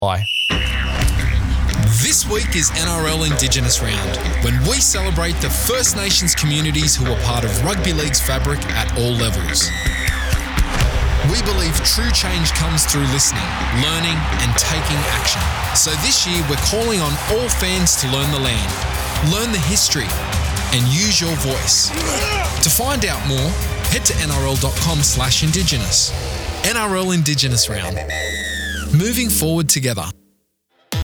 Bye. This week is NRL Indigenous Round, when we celebrate the First Nations communities who are part of rugby league's fabric at all levels. We believe true change comes through listening, learning and taking action. So this year we're calling on all fans to learn the land, learn the history and use your voice. To find out more, head to nrl.com/Indigenous. NRL Indigenous Round. Moving forward together.